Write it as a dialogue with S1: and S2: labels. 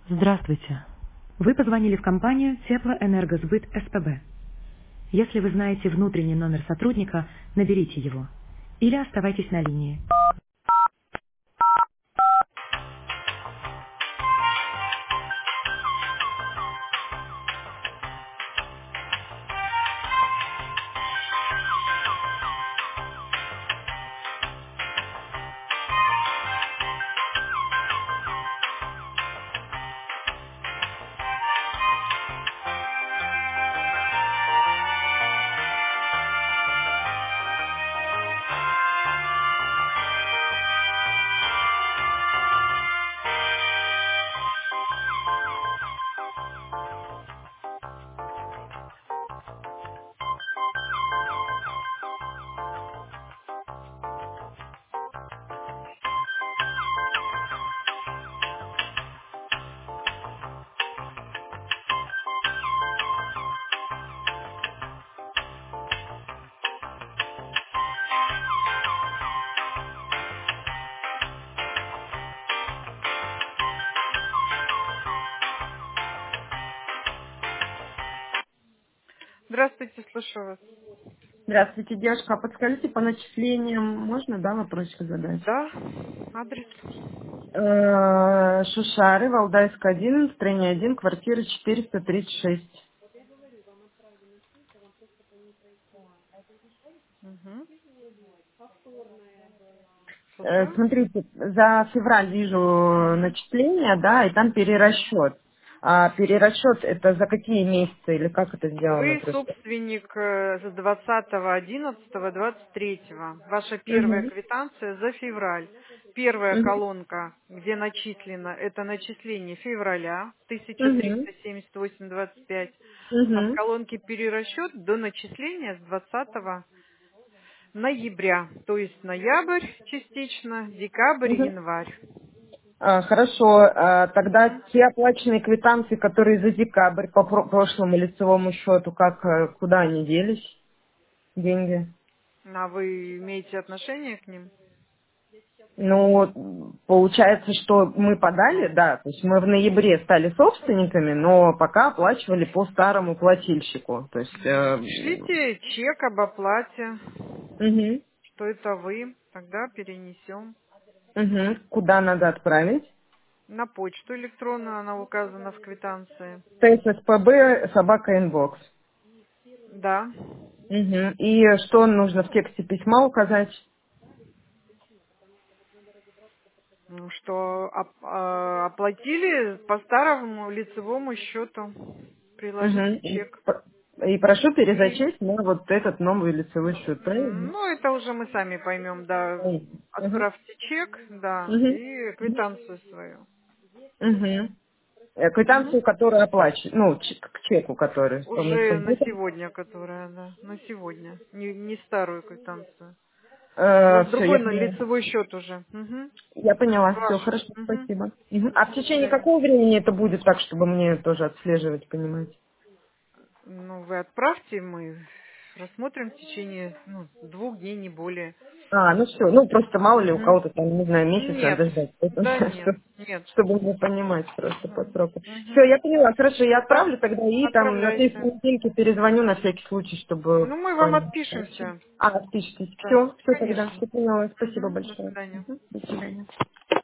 S1: Здравствуйте. Вы позвонили в компанию Теплоэнергосбыт СПБ. Если вы знаете внутренний номер сотрудника, наберите его. Или оставайтесь на линии.
S2: Здравствуйте, слушаю вас.
S3: Здравствуйте, девушка. А подскажите, по начислениям можно, да, вопросик задать?
S2: Да, адрес.
S3: Шушары, Валдайская, 1, строение 1, квартира 436.
S2: Угу. Слушаю.
S3: Смотрите, за февраль вижу начисления, да, и там перерасчет. А перерасчет это за какие месяцы или как это сделано
S2: Вы
S3: просто?
S2: собственник с 20.11.23. Ваша первая
S3: Угу.
S2: квитанция за февраль. Первая
S3: Угу.
S2: колонка, где начислено, это начисление февраля
S3: Угу.
S2: 1378,25. А в
S3: Угу.
S2: колонке перерасчет до начисления с 20 ноября. То есть ноябрь частично, декабрь,
S3: Угу.
S2: январь.
S3: Хорошо, тогда
S2: Мгм.
S3: те оплаченные квитанции, которые за декабрь по прошлому лицевому счету, куда они делись, деньги?
S2: А вы имеете отношение к ним?
S3: Ну, получается, что мы подали, да, то есть мы в ноябре стали собственниками, но пока оплачивали по старому плательщику, то есть,
S2: Пришлите чек об оплате,
S3: мгм,
S2: что это вы, тогда перенесем.
S3: куда надо отправить?
S2: На почту электронную, она указана в квитанции.
S3: ТССПБ, собака, инбокс.
S2: Да.
S3: И что нужно в тексте письма указать?
S2: Ну, что оплатили по старому лицевому счету.
S3: Мгм.
S2: Приложите
S3: И
S2: чек.
S3: и прошу
S2: И,
S3: перезачесть на вот этот новый лицевой счет, правильно?
S2: ну, это уже мы сами поймем, да.
S3: Мгм.
S2: Отправьте чек, да,
S3: Мгм.
S2: и квитанцию свою.
S3: Мгм.
S2: Мгм.
S3: Квитанцию, которую оплачиваю, ну, к чеку, который с
S2: Уже
S3: помощью
S2: на
S3: будет.
S2: сегодня, которая, да, на сегодня. Не старую квитанцию. У вас
S3: Все,
S2: другой
S3: я поняла.
S2: лицевой счет уже. Мгм.
S3: Я поняла, все,
S2: Ваш.
S3: хорошо,
S2: Мгм.
S3: спасибо. Мгм. А в
S2: До
S3: течение
S2: свидания.
S3: какого времени это будет так, чтобы мне тоже отслеживать, понимать?
S2: Ну, вы отправьте, мы рассмотрим в течение 2 дней, не более.
S3: Ну все, ну просто мало ли у
S2: Мгм.
S3: кого-то там, не знаю, месяц
S2: Нет.
S3: надо ждать, поэтому,
S2: Да нет. Нет.
S3: чтобы не понимать просто по
S2: Мгм.
S3: сроку. Все,
S2: Мгм.
S3: я поняла, хорошо, я
S2: Да,
S3: отправлю тогда и там на следующей
S2: отправляйте.
S3: недельке перезвоню на всякий случай, чтобы
S2: Ну, мы вам
S3: понять.
S2: отпишемся.
S3: Отпишитесь.
S2: Да,
S3: Все, все тогда,
S2: конечно.
S3: все поняла, спасибо
S2: Мгм. До
S3: большое.
S2: свидания.
S3: До свидания.